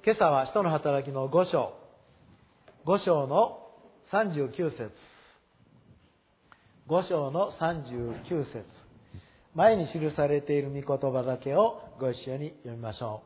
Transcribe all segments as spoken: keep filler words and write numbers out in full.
今朝は使徒の働きのご章、ご章のさんじゅうきゅう節、ご章のさんじゅうきゅう節、前に記されている御言葉だけをご一緒に読みましょ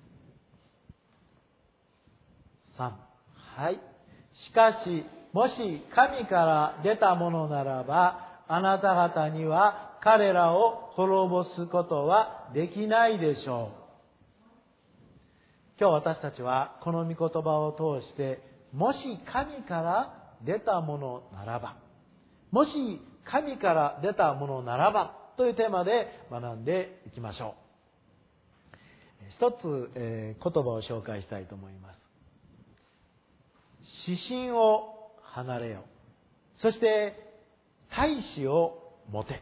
う。さん、はい。しかし、もし神から出たものならば、あなた方には彼らを滅ぼすことはできないでしょう。今日私たちはこの御言葉を通して、もし神から出たものならば、もし神から出たものならばというテーマで学んでいきましょう。一つ、えー、言葉を紹介したいと思います。指針を離れよ。そして大志を持て。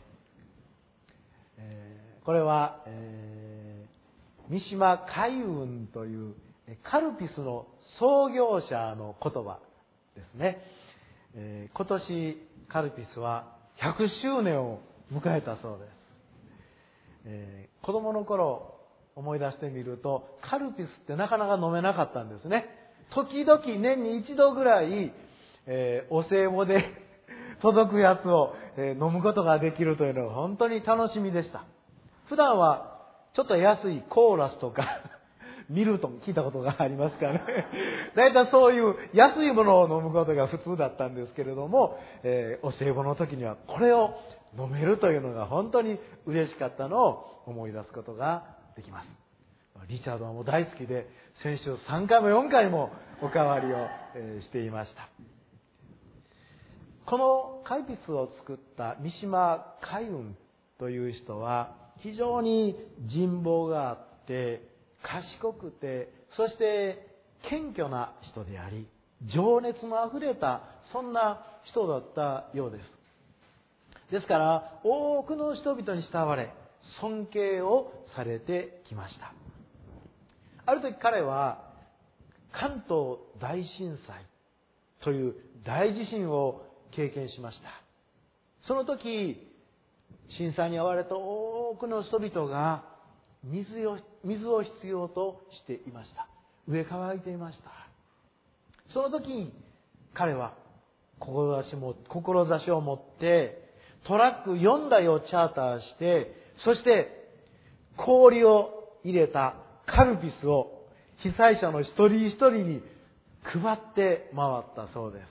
えー、これは、えー三島海運というカルピスの創業者の言葉ですね。えー、今年カルピスはひゃくしゅうねんを迎えたそうです。えー、子供の頃思い出してみると、カルピスってなかなか飲めなかったんですね。時々年に一度ぐらい、えー、お歳暮で届くやつを、えー、飲むことができるというのが本当に楽しみでした。普段はちょっと安いコーラスとかミルトン聞いたことがありますかね。だいたいそういう安いものを飲むことが普通だったんですけれども、えー、お歳暮の時にはこれを飲めるというのが本当に嬉しかったのを思い出すことができます。リチャードはもう大好きで、先週さんかいもよんかいもおかわりを、えー、していました。このカルピスを作った三島海運という人は非常に人望があって賢くて、そして謙虚な人であり、情熱のあふれたそんな人だったようです。ですから多くの人々に慕われ尊敬をされてきました。ある時彼は関東大震災という大地震を経験しました。その時震災に遭われた多くの人々が水を、水を必要としていました。飢え渇いていました。その時彼は志も、志を持ってトラックよんだいをチャーターして、そして氷を入れたカルピスを被災者の一人一人に配って回ったそうです。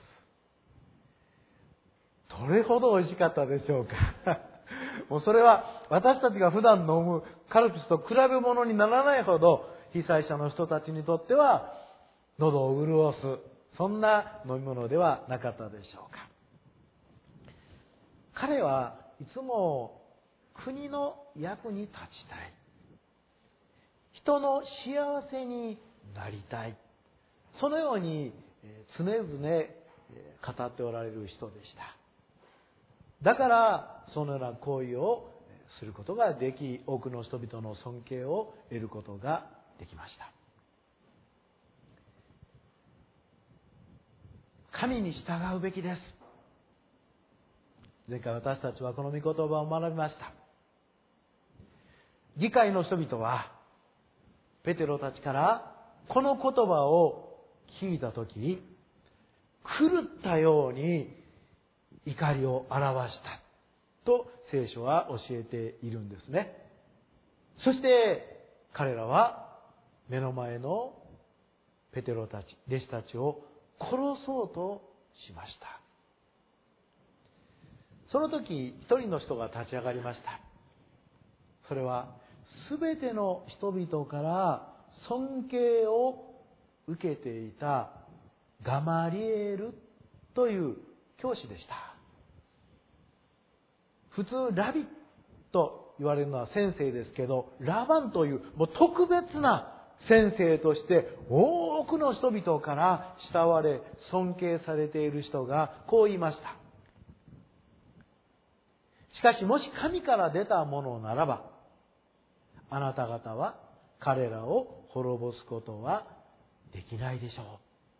どれほど美味しかったでしょうか。もうそれは私たちが普段飲むカルピスと比べ物にならないほど被災者の人たちにとっては喉を潤す、そんな飲み物ではなかったでしょうか。彼はいつも国の役に立ちたい、人の幸せになりたい、そのように常々語っておられる人でした。だからそのような行為をすることができ、多くの人々の尊敬を得ることができました。神に従うべきです。前回私たちはこの御言葉を学びました。議会の人々はペテロたちからこの言葉を聞いたとき、狂ったように怒りを表したと聖書は教えているんですね。そして彼らは目の前のペテロたち、弟子たちを殺そうとしました。その時一人の人が立ち上がりました。それはすべての人々から尊敬を受けていたガマリエルという教師でした。普通ラビと言われるのは先生ですけど、ラバンというもう特別な先生として多くの人々から慕われ尊敬されている人がこう言いました。しかしもし神から出たものならば、あなた方は彼らを滅ぼすことはできないでしょう。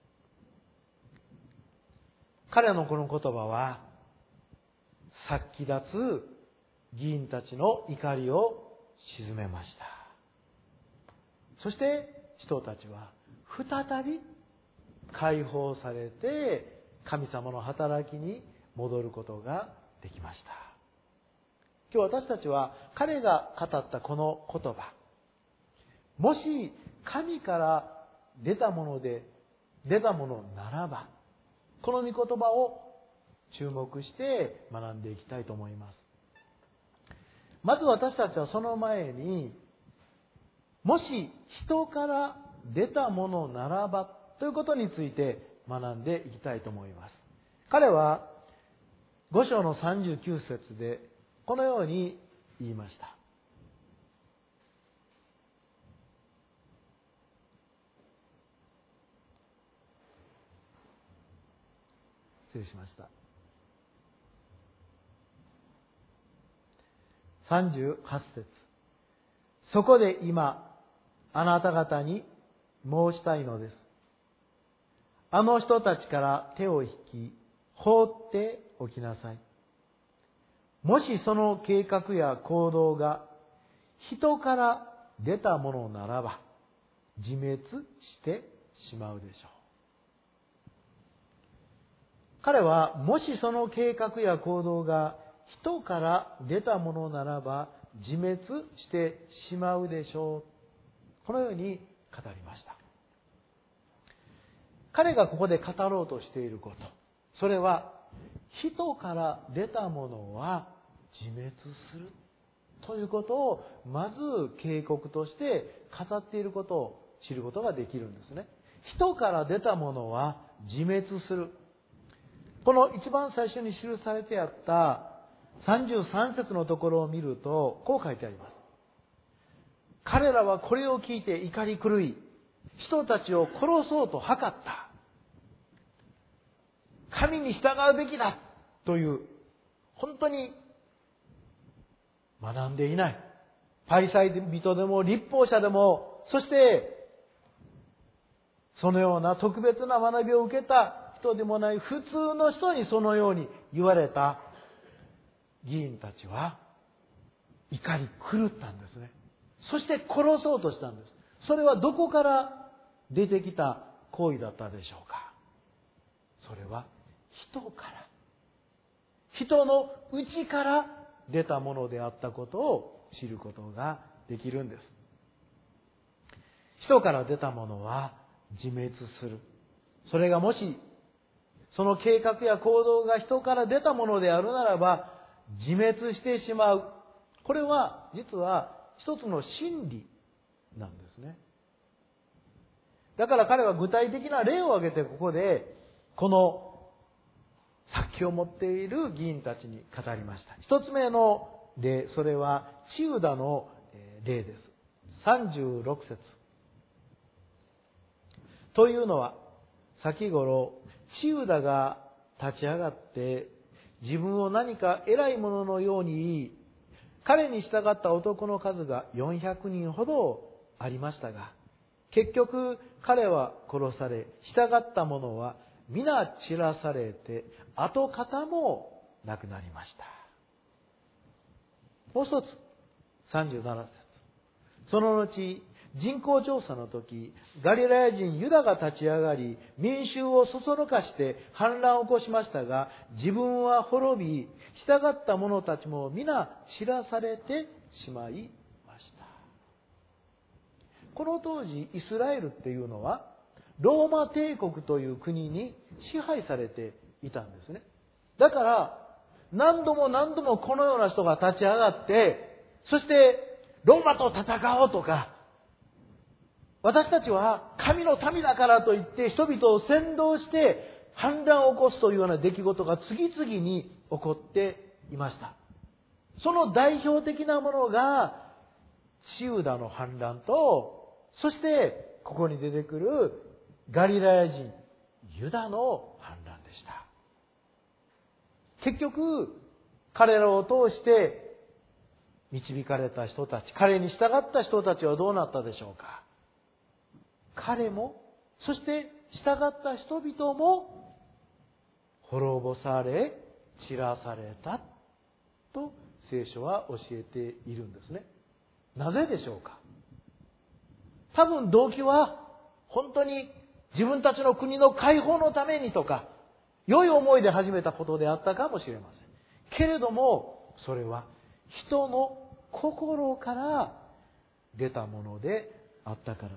彼らのこの言葉は殺気立つ議員たちの怒りを鎮めました。そして人たちは再び解放されて神様の働きに戻ることができました。今日私たちは彼が語ったこの言葉、もし神から出たもので出たものならば、この御言葉を注目して学んでいきたいと思います。まず私たちはその前に、もし人から出たものならばということについて学んでいきたいと思います。彼はご章のさんじゅうきゅう節でこのように言いました。失礼しました。さんじゅうはち節。そこで今あなた方に申したいのです。あの人たちから手を引き放っておきなさい。もしその計画や行動が人から出たものならば自滅してしまうでしょう。彼はもしその計画や行動が人から出たものならば自滅してしまうでしょう。このように語りました。彼がここで語ろうとしていること、それは人から出たものは自滅するということをまず警告として語っていることを知ることができるんですね。人から出たものは自滅する。この一番最初に記されてあったさんじゅうさん節のところを見るとこう書いてあります。彼らはこれを聞いて怒り狂い、人たちを殺そうと図った。神に従うべきだという、本当に学んでいない。パリサイ人でも律法者でも、そしてそのような特別な学びを受けた人でもない普通の人にそのように言われた議員たちは怒り狂ったんですね。そして殺そうとしたんです。それはどこから出てきた行為だったでしょうか。それは人から、人の内から出たものであったことを知ることができるんです。人から出たものは自滅する。それがもしその計画や行動が人から出たものであるならば自滅してしまう。これは実は一つの真理なんですね。だから彼は具体的な例を挙げてここでこの殺気を持っている議員たちに語りました。一つ目の例、それはチウダの例です。さんじゅうろく節。というのは先頃チウダが立ち上がって自分を何か偉いもののように言い、彼に従った男の数がよんひゃくにんほどありましたが、結局彼は殺され、従った者は皆散らされて跡形もなくなりました。もう一つ、さんじゅうなな節。その後人口調査の時、ガリラヤ人ユダが立ち上がり、民衆をそそのかして反乱を起こしましたが、自分は滅び、従った者たちも皆散らされてしまいました。この当時、イスラエルっていうのは、ローマ帝国という国に支配されていたんですね。だから、何度も何度もこのような人が立ち上がって、そして、ローマと戦おうとか、私たちは神の民だからといって人々を扇動して反乱を起こすというような出来事が次々に起こっていました。その代表的なものがチウダの反乱と、そしてここに出てくるガリラヤ人ユダの反乱でした。結局彼らを通して導かれた人たち、彼に従った人たちはどうなったでしょうか。彼も、そして従った人々も滅ぼされ、散らされたと聖書は教えているんですね。なぜでしょうか。多分動機は本当に自分たちの国の解放のためにとか、良い思いで始めたことであったかもしれません。けれども、それは人の心から出たものであったからです。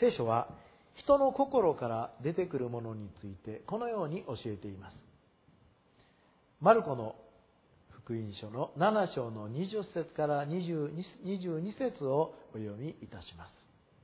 聖書は人の心から出てくるものについてこのように教えています。マルコの福音書のなな章のにじゅっ節からにじゅうに節をお読みいたします。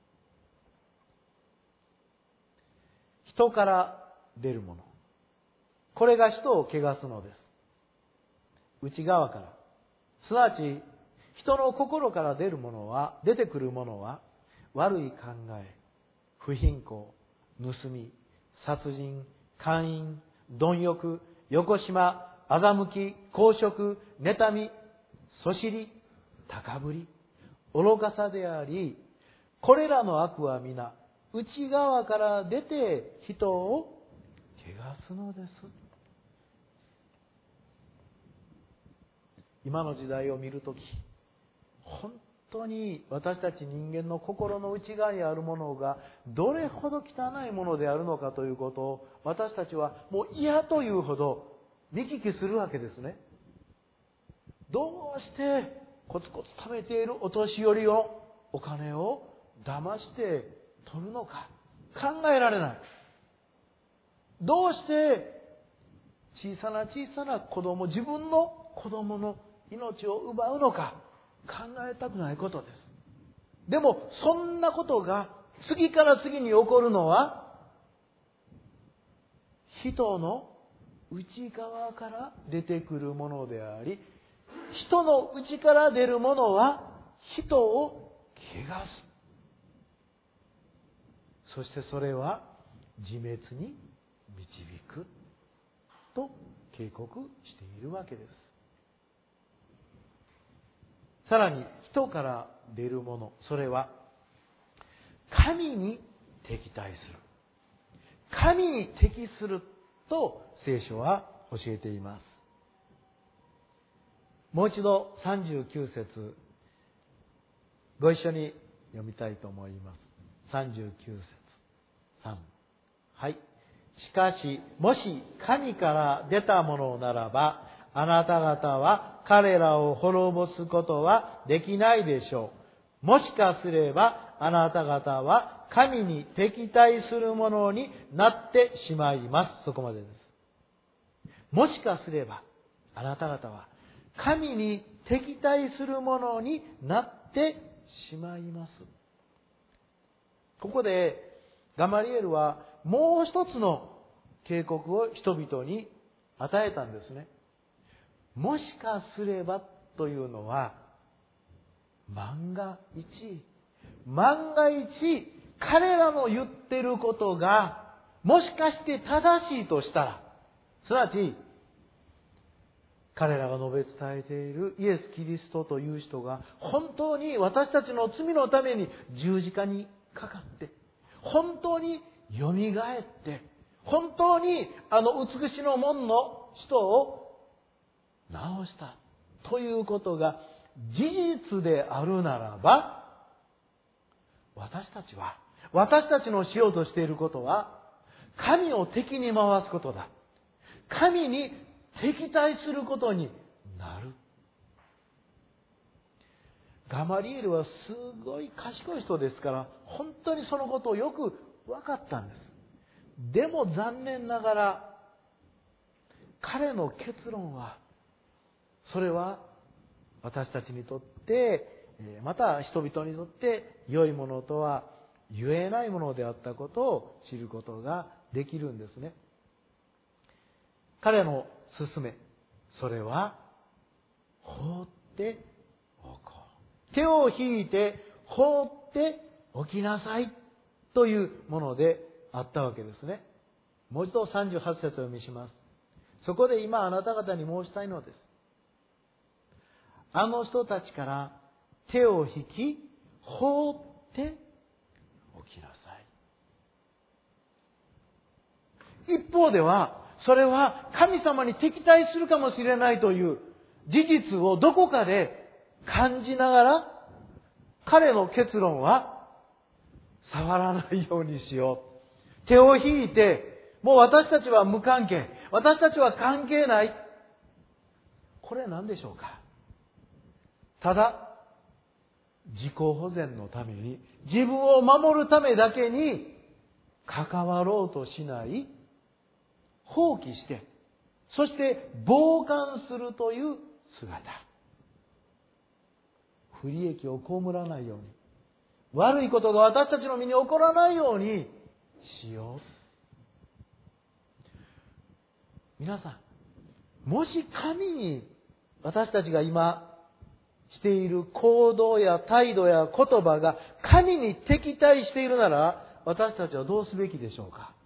人から出るもの、これが人を汚すのです。内側から、すなわち人の心から出るものは、出てくるものは、悪い考え、不貧困、盗み、殺人、姦淫、貪欲、横島、欺き、公職、妬み、そしり、高ぶり、愚かさであり、これらの悪は皆、内側から出て人を汚すのです。今の時代を見るとき、本当に私たち人間の心の内側にあるものがどれほど汚いものであるのかということを、私たちはもう嫌というほど見聞きするわけですね。どうしてコツコツ貯めているお年寄りを、お金を騙して取るのか考えられない。どうして小さな小さな子供、自分の子供の命を奪うのか考えたくないことです。でもそんなことが次から次に起こるのは、人の内側から出てくるものであり、人の内から出るものは人を汚す。そしてそれは自滅に導くと警告しているわけです。さらに人から出るもの、それは神に敵対する。神に敵すると聖書は教えています。もう一度さんじゅうきゅう節ご一緒に読みたいと思います。さんじゅうきゅう節さん、はい。しかしもし神から出たものならば、あなた方は彼らを滅ぼすことはできないでしょう。もしかすればあなた方は神に敵対するものになってしまいます。そこまでです。もしかすればあなた方は神に敵対するものになってしまいます。ここでガマリエルはもう一つの警告を人々に与えたんですね。もしかすればというのは、万が一、万が一彼らの言ってることがもしかして正しいとしたら、すなわち彼らが述べ伝えているイエス・キリストという人が本当に私たちの罪のために十字架にかかって、本当によみがえって、本当にあの美しの門の人を治したということが事実であるならば、私たちは、私たちのしようとしていることは神を敵に回すことだ。神に敵対することになる。ガマリエルはすごい賢い人ですから、本当にそのことをよく分かったんです。でも残念ながら彼の結論は、それは私たちにとって、また人々にとって良いものとは言えないものであったことを知ることができるんですね。彼の勧め、それは放っておこう。手を引いて放っておきなさいというものであったわけですね。もう一度さんじゅうはち節を読みします。そこで今あなた方に申したいのです。あの人たちから手を引き放っておきなさい。一方ではそれは神様に敵対するかもしれないという事実をどこかで感じながら、彼の結論は触らないようにしよう。手を引いて、もう私たちは無関係。私たちは関係ない。これは何でしょうか。ただ、自己保全のために、自分を守るためだけに関わろうとしない、放棄して、そして傍観するという姿。不利益を被らないように、悪いことが私たちの身に起こらないようにしよう。皆さん、もし神に私たちが今している行動や態度や言葉が神に敵対しているなら、私たちはどうすべきでしょうか。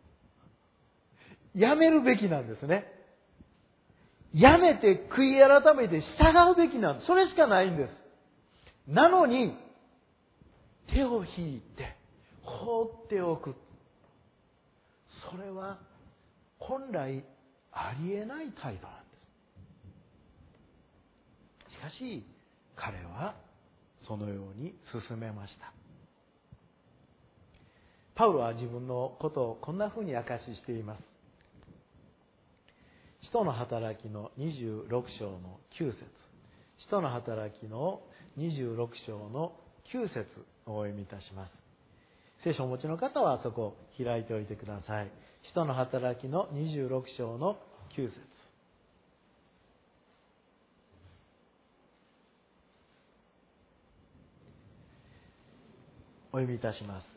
やめるべきなんですね。やめて悔い改めて従うべきなんです。それしかないんです。なのに、手を引いて放っておく。それは本来ありえない態度なんです。しかし、彼はそのように進めました。パウロは自分のことをこんなふうに明かししています。使徒の働きのにじゅうろく章のきゅう節。使徒の働きのにじゅうろく章のきゅう節をお読みいたします。聖書をお持ちの方はそこを開いておいてください。使徒の働きのにじゅうろく章のきゅう節。お読みいたします。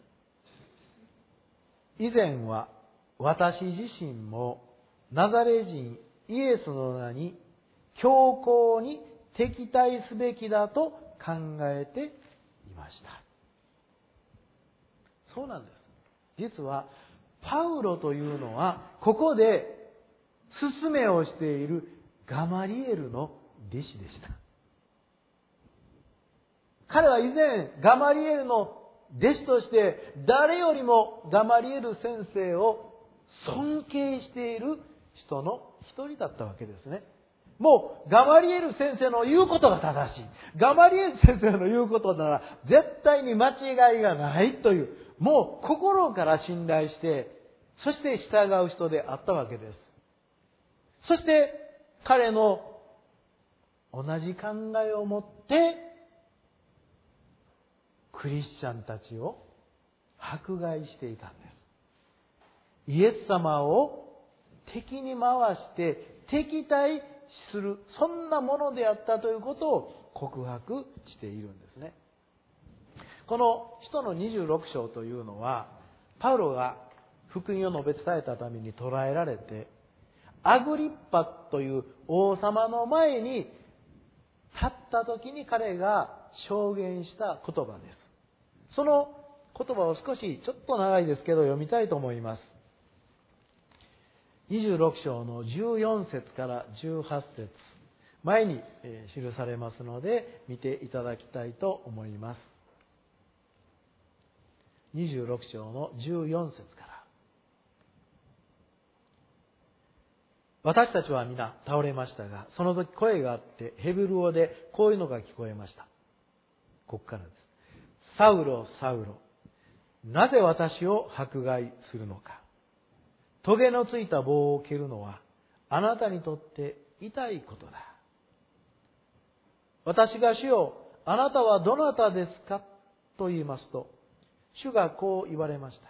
以前は私自身もナザレ人イエスの名に強硬に敵対すべきだと考えていました。そうなんです。実はパウロというのはここで勧めをしているガマリエルの弟子でした。彼は以前ガマリエルの弟子として誰よりもガマリエル先生を尊敬している人の一人だったわけですね。もうガマリエル先生の言うことが正しい。ガマリエル先生の言うことなら絶対に間違いがないという、もう心から信頼して、そして従う人であったわけです。そして彼の同じ考えを持ってクリスチャンたちを迫害していたんです。イエス様を敵に回して敵対する、そんなものであったということを告白しているんですね。この使徒のにじゅうろく章というのは、パウロが福音を述べ伝えたために捕らえられて、アグリッパという王様の前に立った時に彼が証言した言葉です。その言葉を少しちょっと長いですけど読みたいと思います。にじゅうろく章のじゅうよん節からじゅうはち節、前に記されますので見ていただきたいと思います。にじゅうろく章のじゅうよん節から。私たちは皆倒れましたが、その時声があってヘブル語でこういうのが聞こえました。ここからです。サウロ、サウロ、なぜ私を迫害するのか。トゲのついた棒を蹴るのはあなたにとって痛いことだ。私が主よ、あなたはどなたですかと言いますと、主がこう言われました。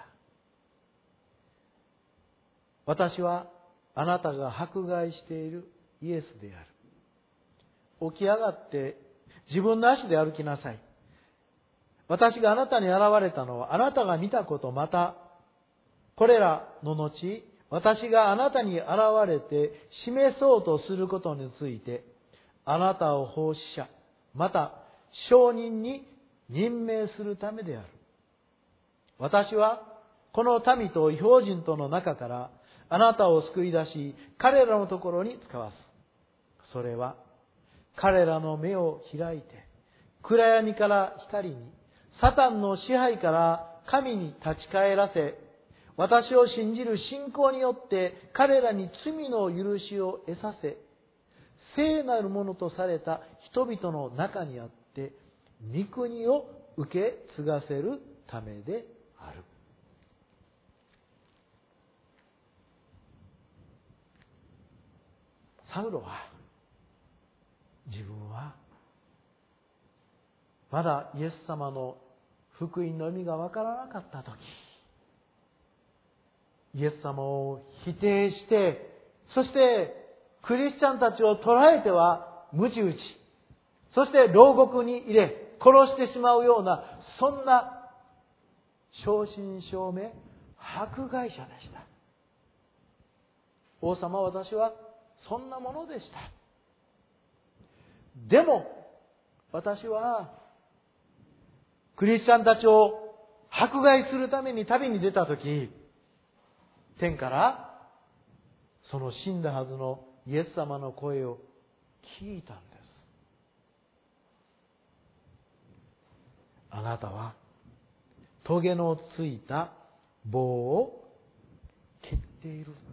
私はあなたが迫害しているイエスである。起き上がって自分の足で歩きなさい。私があなたに現れたのはあなたが見たこと、またこれらの後、私があなたに現れて示そうとすることについて、あなたを奉仕者、また証人に任命するためである。私はこの民と異邦人との中からあなたを救い出し、彼らのところに使わす。それは彼らの目を開いて、暗闇から光に、サタンの支配から神に立ち返らせ、私を信じる信仰によって彼らに罪の許しを得させ、聖なるものとされた人々の中にあって御国を受け継がせるためである。サウロは自分はまだイエス様の福音の意味がわからなかったとき、イエス様を否定して、そしてクリスチャンたちを捕らえては鞭打ち、そして牢獄に入れ殺してしまうような、そんな正真正銘迫害者でした。王様、私はそんなものでした。でも私はクリスチャンたちを迫害するために旅に出たとき、天からその死んだはずのイエス様の声を聞いたんです。あなたはトゲのついた棒を蹴っている。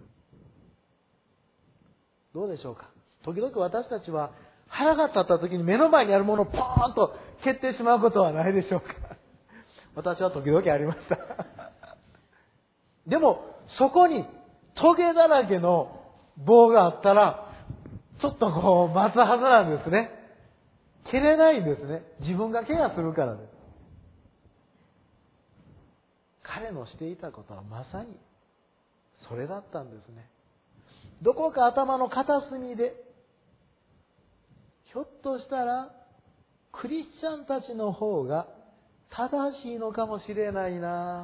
どうでしょうか。時々私たちは腹が立った時に目の前にあるものをポーンと蹴ってしまうことはないでしょうか。私は時々ありました。でもそこにトゲだらけの棒があったらちょっとこう待つはずなんですね。蹴れないんですね。自分が怪我するからです。彼のしていたことはまさにそれだったんですね。どこか頭の片隅で、ひょっとしたらクリスチャンたちの方が正しいのかもしれないな、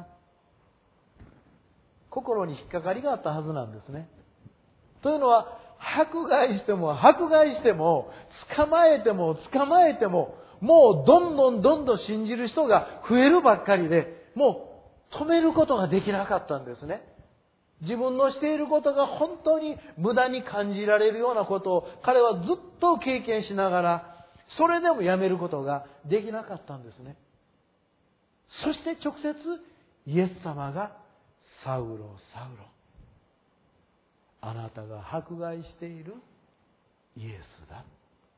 心に引っかかりがあったはずなんですね。というのは、迫害しても迫害しても捕まえても捕まえても、もうどんどんどんどん信じる人が増えるばっかりで、もう止めることができなかったんですね。自分のしていることが本当に無駄に感じられるようなことを彼はずっと経験しながら、それでもやめることができなかったんですね。そして直接イエス様が、サウロ、サウロ、あなたが迫害しているイエスだ。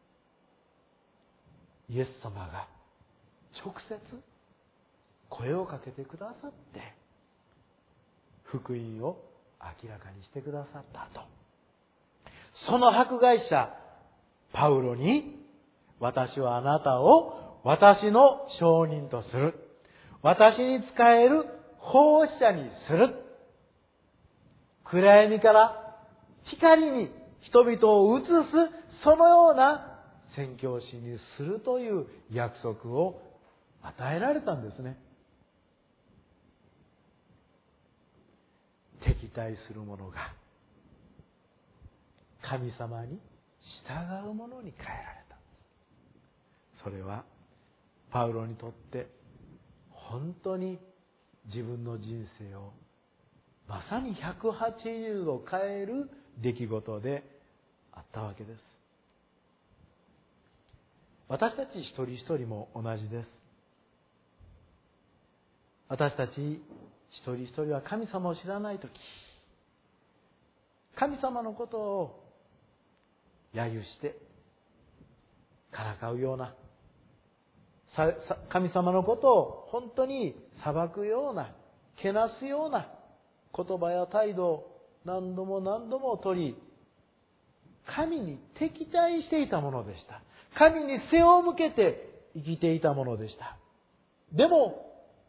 イエス様が直接声をかけてくださって福音を明らかにしてくださったと、その迫害者パウロに、私はあなたを私の証人とする、私に仕える奉仕者にする、暗闇から光に人々を移す、そのような宣教師にするという約束を与えられたんですね。敵対する者が神様に従う者に変えられたんです。それはパウロにとって本当に自分の人生をまさにひゃくはちじゅうど変える出来事であったわけです。私たち一人一人も同じです。私たち一人一人は神様を知らないとき、神様のことを揶揄してからかうような、神様のことを本当に裁くような、けなすような言葉や態度を何度も何度も取り、神に敵対していたものでした。神に背を向けて生きていたものでした。でも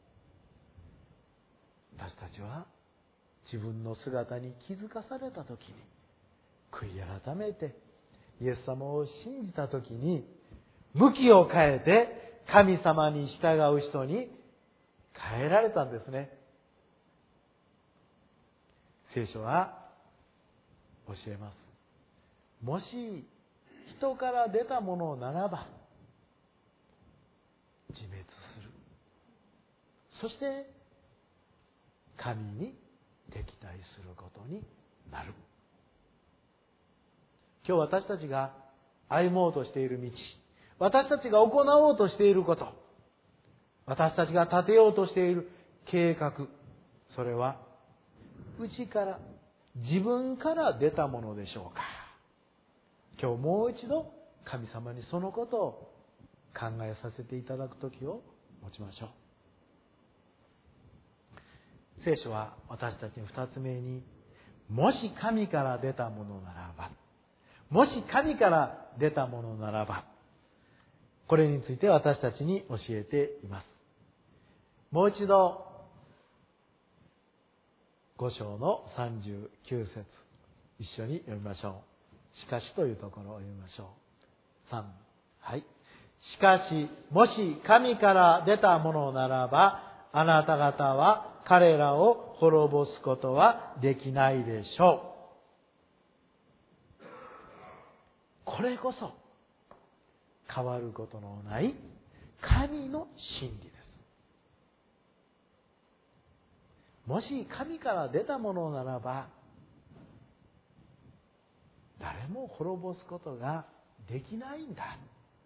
私たちは自分の姿に気づかされたときに、悔い改めてイエス様を信じたときに、向きを変えて神様に従う人に変えられたんですね。聖書は教えます。もし人から出たものならば自滅する。そして神に敵対することになる。今日私たちが歩もうとしている道、私たちが行おうとしていること、私たちが立てようとしている計画、それは内から自分から出たものでしょうか。今日もう一度神様にそのことを考えさせていただく時を持ちましょう。 聖書は私たちに二つ目に、もし神から出たものならば、もし神から出たものならば、これについて私たちに教えています。もう一度、ご章のさんじゅうきゅう節、一緒に読みましょう。しかしというところを読みましょう。さん、はい。しかし、もし神から出たものならば、あなた方は彼らを滅ぼすことはできないでしょう。これこそ、変わることのない神の真理です。もし神から出たものならば、誰も滅ぼすことができないんだ。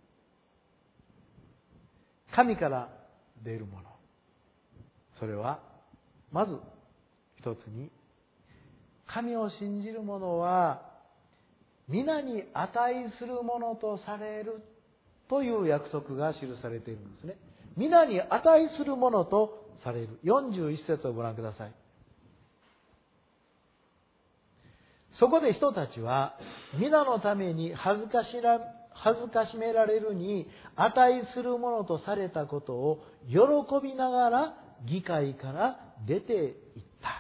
神から出るもの。それは、まず一つに、神を信じる者は、皆に値するものとされるという約束が記されているんですね。皆に値するものとされる。よんじゅういち節をご覧ください。そこで人たちは、皆のために恥ずかしら、恥ずかしめられるに値するものとされたことを喜びながら議会から出ていった。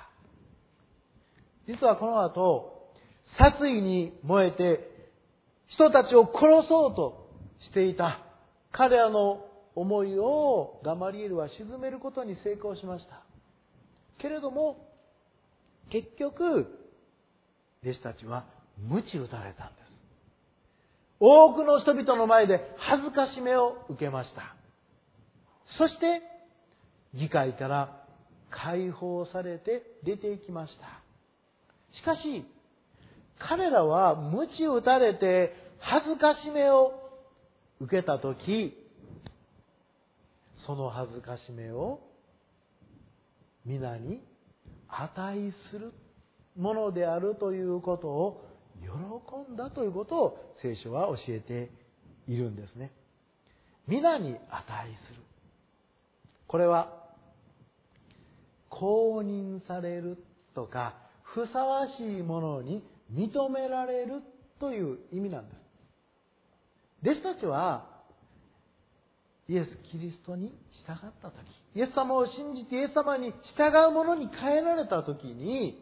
実はこの後、殺意に燃えて人たちを殺そうとしていた彼らの思いをガマリエルは鎮めることに成功しました。けれども、結局、弟子たちは鞭打たれたんです。多くの人々の前で恥ずかしめを受けました。そして、議会から解放されて出て行きました。しかし、彼らは鞭打たれて恥ずかしめを受けたとき、その恥ずかしめを皆に値するものであるということを喜んだということを聖書は教えているんですね。皆に値する。これは公認されるとかふさわしいものに認められるという意味なんです。弟子たちはイエス・キリストに従ったとき、イエス様を信じてイエス様に従うものに変えられたときに、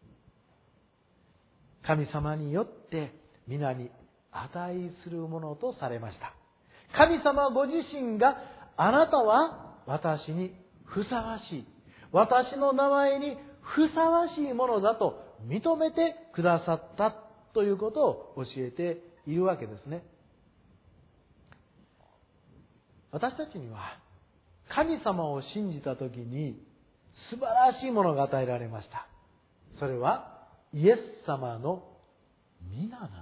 神様によって皆に値するものとされました。神様ご自身があなたは私にふさわしい、私の名前にふさわしいものだと認めてくださったということを教えているわけですね。私たちには神様を信じたときに素晴らしいものが与えられました。それはイエス様の皆なんです。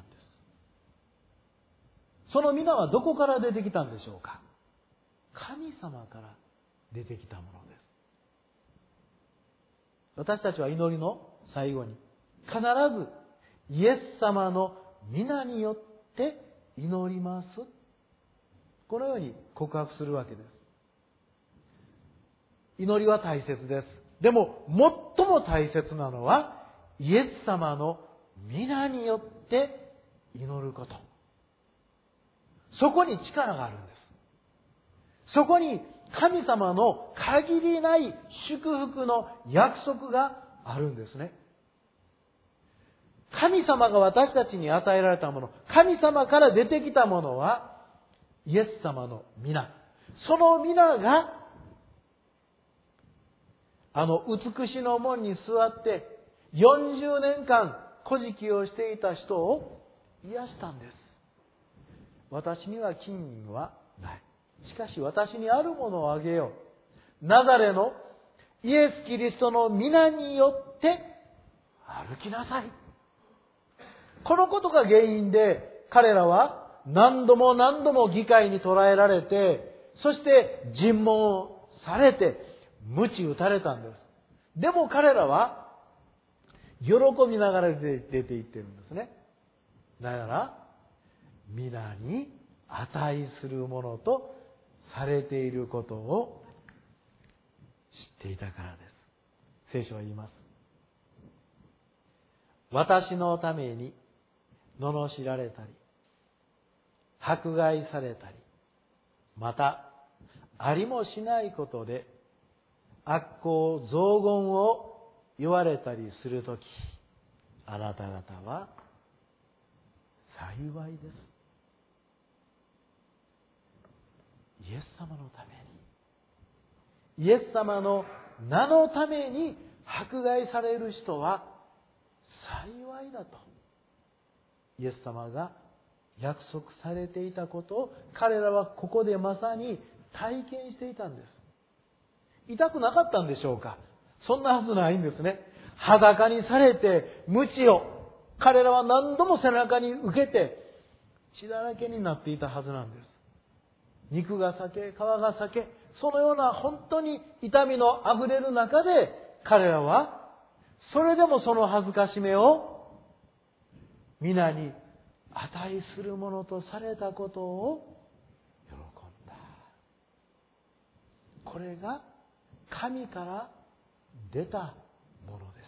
その皆はどこから出てきたんでしょうか。神様から出てきたものです。私たちは祈りの最後に必ずイエス様の皆によって祈ります。このように告白するわけです。祈りは大切です。でも最も大切なのはイエス様の皆によって祈ること。そこに力があるんです。そこに神様の限りない祝福の約束があるんですね。神様が私たちに与えられたもの、神様から出てきたものはイエス様の皆。その皆があの美しの門に座ってよんじゅうねんかん乞食をしていた人を癒したんです。私には金銀はない。しかし私にあるものをあげよう。ナザレのイエス・キリストの皆によって歩きなさい。このことが原因で彼らは何度も何度も議会に捕らえられて、そして尋問されて鞭打たれたんです。でも彼らは喜びながら出て行っているんですね。だから皆に値するものとされていることを知っていたからです。 聖書は言います。私のために罵られたり、迫害されたり、またありもしないことで悪行雑言を言われたりするとき、あなた方は幸いです。イエス様のために、イエス様の名のために迫害される人は幸いだと、イエス様が約束されていたことを彼らはここでまさに体験していたんです。痛くなかったんでしょうか？そんなはずないんですね。裸にされて鞭を彼らは何度も背中に受けて血だらけになっていたはずなんです。肉が裂け、皮が裂け、そのような本当に痛みのあふれる中で彼らはそれでもその恥ずかしめを皆に値するものとされたことを喜んだ。これが神から出たものです。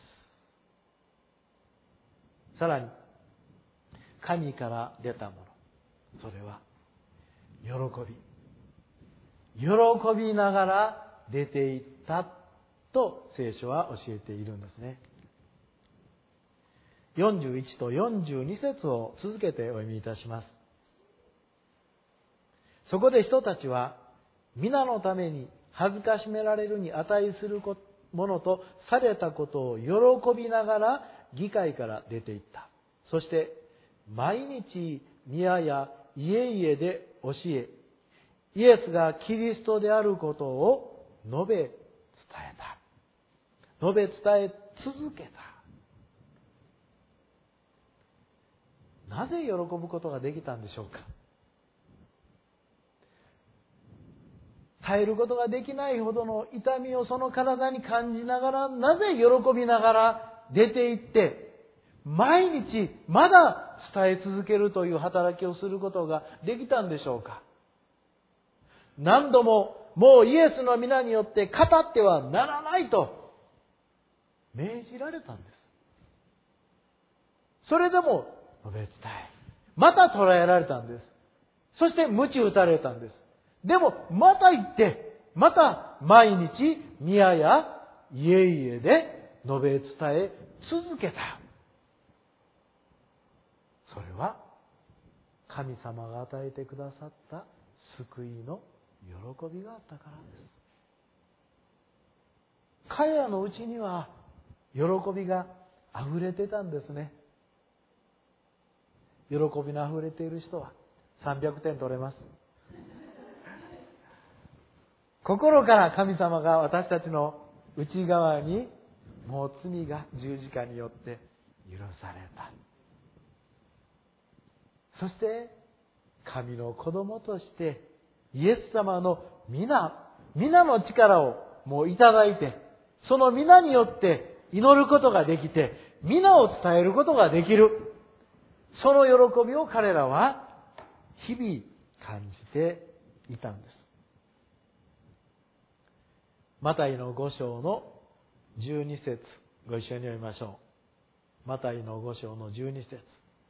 さらに神から出たもの、それは喜び。喜びながら出ていったと聖書は教えているんですね。よんじゅういちとよんじゅうに節を続けてお読みいたします。そこで人たちは皆のために恥ずかしめられるに値するものとされたことを喜びながら議会から出ていった。そして毎日宮や家々で教え、イエスがキリストであることを述べ伝えた。述べ伝え続けた。なぜ喜ぶことができたんでしょうか？耐えることができないほどの痛みをその体に感じながら、なぜ喜びながら出て行って、毎日まだ伝え続けるという働きをすることができたんでしょうか？何度ももうイエスの皆によって語ってはならないと命じられたんです。それでも述べ伝え、また捕らえられたんです。そして鞭打たれたんです。でもまた行って、また毎日宮や家々で述べ伝え続けた。それは神様が与えてくださった救いの喜びがあったからです。彼らのうちには喜びが溢れてたんですね。喜びの溢れている人はさんびゃくてん取れます。心から神様が私たちの内側にもう罪が十字架によって許された。そして神の子供としてイエス様の皆、皆の力をもういただいて、その皆によって祈ることができて、皆を伝えることができる。その喜びを彼らは日々感じていたんです。マタイのご章のじゅうに節、ご一緒に読みましょう。マタイのご章のじゅうに節。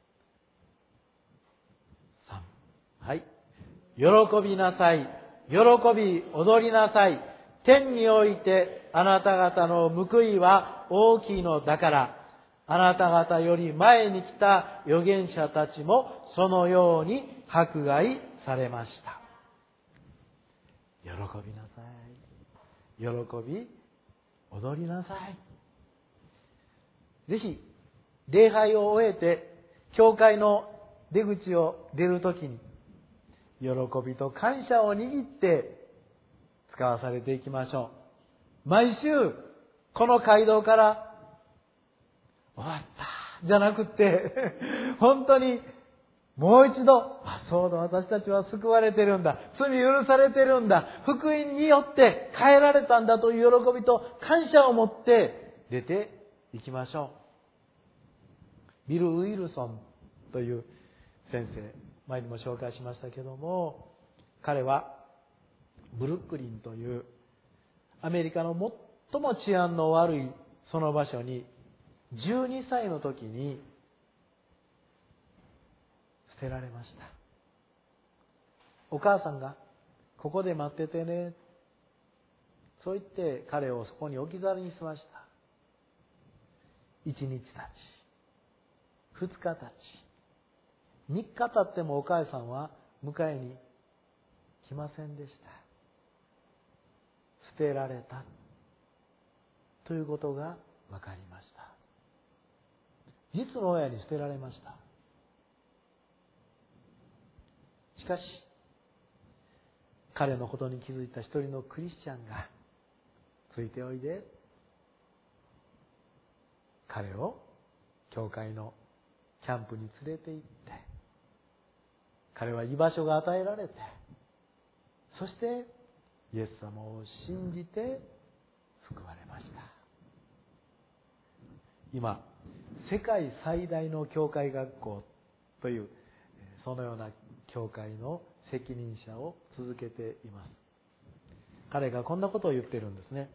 さん。はい。喜びなさい。喜び踊りなさい。天においてあなた方の報いは大きいのだから、あなた方より前に来た預言者たちもそのように迫害されました。喜びなさい。喜び踊りなさい。ぜひ礼拝を終えて教会の出口を出るときに喜びと感謝を握って使わされていきましょう。毎週この街道から終わったじゃなくって本当にもう一度、あ、そうだ、私たちは救われてるんだ、罪許されてるんだ、福音によって変えられたんだという喜びと感謝を持って出ていきましょう。ビル・ウィルソンという先生、前にも紹介しましたけども、彼はブルックリンというアメリカの最も治安の悪いその場所にじゅうにさいの時に捨てられました。お母さんがここで待っててね、そう言って彼をそこに置き去りにしました。いちにちたち、ふつかたち、みっか経ってもお母さんは迎えに来ませんでした。捨てられたということが分かりました。実の親に捨てられました。しかし彼のことに気づいた一人のクリスチャンがついておいで、彼を教会のキャンプに連れて行って、彼は居場所が与えられて、そしてイエス様を信じて救われました。今、世界最大の教会学校というそのような教会の責任者を続けています。彼がこんなことを言っているんですね。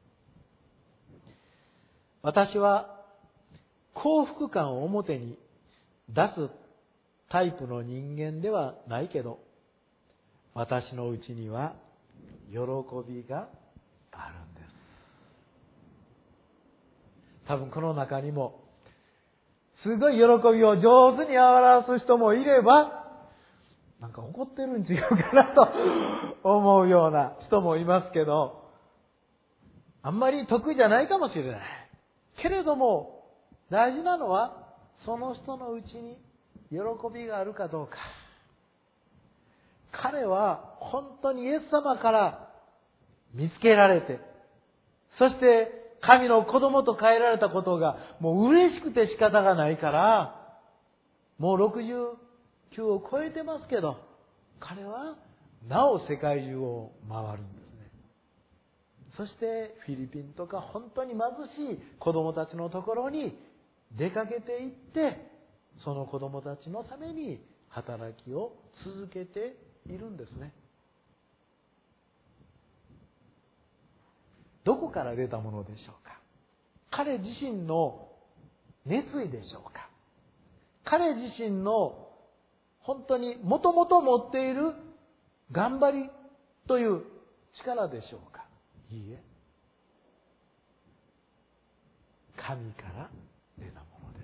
私は幸福感を表に出すタイプの人間ではないけど、私のうちには喜びがあるんです。多分この中にもすごい喜びを上手に表す人もいれば、なんか怒ってるん違うかなと思うような人もいますけど、あんまり得意じゃないかもしれない。けれども大事なのはその人のうちに喜びがあるかどうか。彼は本当にイエス様から見つけられて、そして神の子供と変えられたことがもう嬉しくて仕方がないから、もうろくじゅうきゅうを超えてますけど、彼はなお世界中を回るんですね。そしてフィリピンとか本当に貧しい子供たちのところに出かけていって、その子供たちのために働きを続けているんですね。どこから出たものでしょうか。彼自身の熱意でしょうか。彼自身の本当にもともと持っている頑張りという力でしょうか。いいえ、神から出たものです。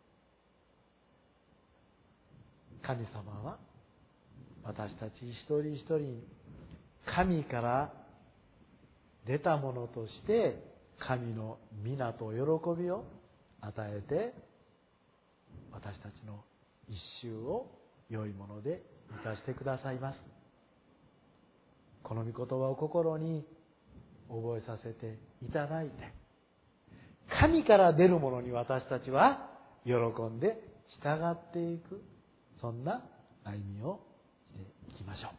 神様は私たち一人一人に神から出たものとして神の皆と喜びを与えて、私たちの一周を良いもので満たしてくださいます。この御言葉を心に覚えさせていただいて、神から出るものに私たちは喜んで従っていく、そんな歩みをしていきましょう。